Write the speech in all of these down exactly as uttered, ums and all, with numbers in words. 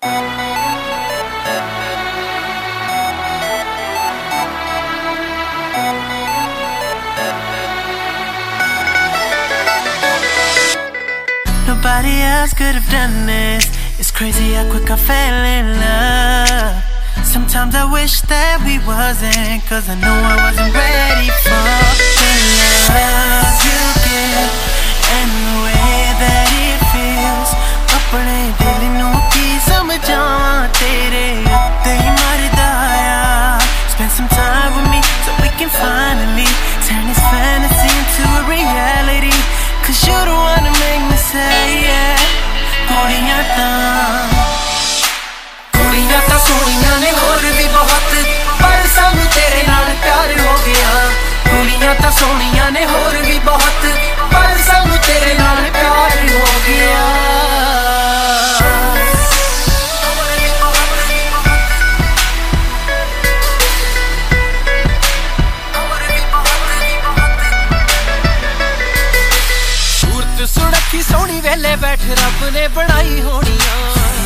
Nobody else could have done this. It's crazy how quick I fell in love. Sometimes I wish that we wasn't, cause I know I wasn't ready for the love you give and the way that it feels. Apne dil nu ki samjhawan tere utte hi marda aa. Spend some time with me so we can finally turn this fantasy into a reality. Cause you don't wanna make me say yeah. Kudiyan taan Kudiyan taan soniyan ne ਹੋਰ ਵੀ ਬਹੁਤ ਪਰ ਸਾਨੂੰ ਤੇਰੇ ਨਾਲ ਪਿਆਰ ਹੋ ਗਿਆ Kudiyan taan soniyan ne ਹੋਰ ਵੀ ਬਹੁਤ ਪਰ ਸਾਨੂੰ ਤੇਰੇ ਨਾਲ ਪਿਆਰ ਹੋ ਗਿਆ ਸੁਣਖੀ ਸੋਹਣੀ ਵੇਲੇ ਬੈਠ ਰੱਬ ਨੇ ਬਣਾਈ ਹੋਣੀਆਂ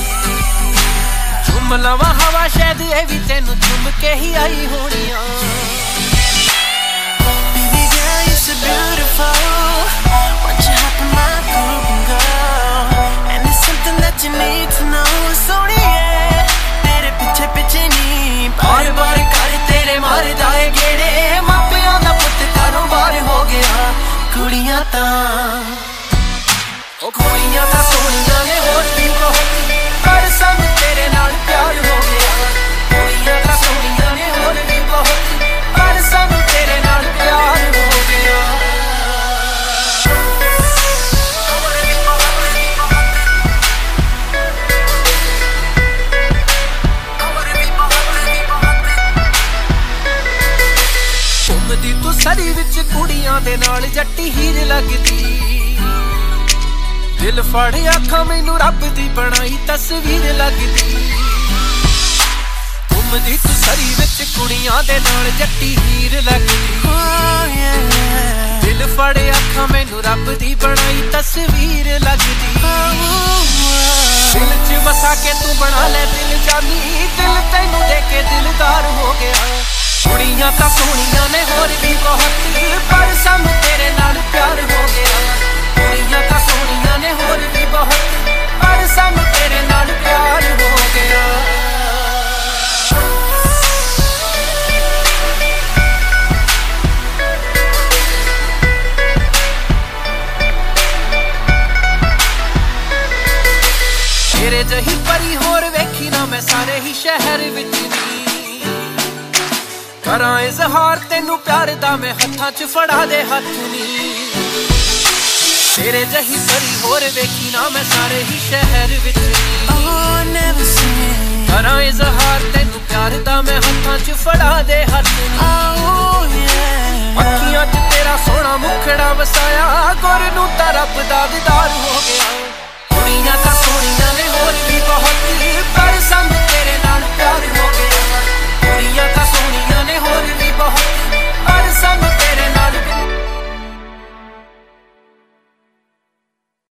ਝੁੰਮ ਲਵਾਂ ਹਵਾ ਸ਼ਾਇਦ ਇਹ ਵੀ ਤੈਨੂੰ ਚੁੰਮ ਕੇ ਹੀ ਆਈ ਹੋਣੀਆਂ Baby girl, you're so beautiful. Won't you hop in my group and go? And it's something that you need to know. ਸੋਹਣੀਏ ਤੇਰੇ ਪਿੱਛੇ ਪਿੱਛੇ ਨੀ ਬਾਰ ਬਾਰ ਕਰ ਤੇਰੇ ਮਾਰਦਾ ਏ ਗੇੜੇ ਮਾਪਿਆਂ ਦਾ ਪੁੱਤ ਘਰੋਂ ਬਾਹਰ ਹੋ ਗਿਆ ਕੁੜੀਆਂ ਤਾਂ ਕੁੜੀਆਂ ਤਾਂ ਸੋਹਣੀਆਂ ਨੇ ਹੋਰ ਵੀ ਬਹੁਤ ਪਰ ਸਾਨੂੰ ਤੇਰੇ ਨਾਲ ਪਿਆਰ ਹੋ ਗਿਆ ਕੁੜੀਆਂ ਤਾਂ ਸੋਹਣੀਆਂ ਨੇ ਹੋਰ ਵੀ ਬਹੁਤ ਪਰ ਸਾਨੂੰ ਤੇਰੇ ਨਾਲ ਪਿਆਰ ਹੋ ਗਿਆ ਘੁੰਮਦੀ ਤੂੰ ਸਰੀ ਵਿੱਚ ਕੁੜੀਆਂ ਦੇ ਨਾਲ ਜੱਟੀ ਹੀਰ ਲੱਗਦੀ ਦਿਲ ਫੜ ਅੱਖਾਂ ਮੈਨੂੰ ਰੱਬ ਦੀ ਬਣਾਈ ਤਸਵੀਰ ਲੱਗਦੀ ਘੁੰਮਦੀ ਤੂੰ ਸਰੀ ਵਿੱਚ ਕੁੜੀਆਂ ਦੇ ਨਾਲ ਜੱਟੀ ਹੀਰ ਲੱਗਦੀ ਦਿਲ ਫੜ ਅੱਖਾਂ ਮੈਨੂੰ ਰੱਬ ਦੀ ਬਣਾਈ ਤਸਵੀਰ ਲੱਗਦੀ ਦਿਲ ਚ ਵਸਾ ਕੇ ਤੂੰ ਬਣਾ ਲੈ ਦਿਲ ਜਾਨੀ ਦਿਲ ਤੈਨੂੰ ਦੇ ਕੇ ਦਿਲਦਾਰ ਹੋ ਗਿਆ ਕੁੜੀਆਂ ਤਾਂ ਸੋਹਣੀਆਂ ਨੇ ਹੋਰ ਵੀ ਬਹੁਤ ਪਰ ਸਾਨੂੰ ਤੇਰੇ ਨਾਲ ਪਿਆਰ ਹੋ ਗਿਆ ਕੁੜੀਆਂ ਤਾਂ ਸੋਹਣੀਆਂ ਨੇ ਹੋਰ ਵੀ ਬਹੁਤ ਪਰ ਸਾਨੂੰ ਤੇਰੇ ਨਾਲ ਪਿਆਰ ਹੋ ਗਿਆ ਤੇਰੇ ਜਿਹੀ ਪਰੀ ਹੋਰ ਵੇਖੀ ਨਾ ਮੈਂ ਸਾਰੇ ਹੀ ਸ਼ਹਿਰ ਵਿੱਚ ਨੀ ਕਰਾਂ ਇਜ਼ਹਾਰ ਤੈਨੂੰ ਪਿਆਰ ਦਾ ਮੈਂ ਹੱਥਾਂ 'ਚ ਫੜਾ ਦੇ ਹੱਥ ਨੀ ਤੇਰੇ ਜਿਹੀ ਪਰੀ ਹੋਰ ਵੇਖੀ ਨਾ ਮੈਂ ਸਾਰੇ ਹੀ ਸ਼ਹਿਰ ਵਿੱਚ ਕਰਾਂ ਇਜ਼ਹਾਰ ਤੈਨੂੰ ਪਿਆਰ ਦਾ ਮੈਂ ਹੱਥਾਂ 'ਚ ਫੜਾ ਦੇ ਹੱਥ ਅੱਖੀਆਂ 'ਚ ਤੇਰਾ ਸੋਹਣਾ ਮੁਖੜਾ ਵਸਾਇਆ ਗੁਰ ਨੂੰ ਤਾਂ ਰੱਬ ਦਾ ਦੀਦਾਰ ਹੋ ਗਿਆ ਕੁੜੀਆਂ ਤਾਂ ਸੋਹਣੀਆਂ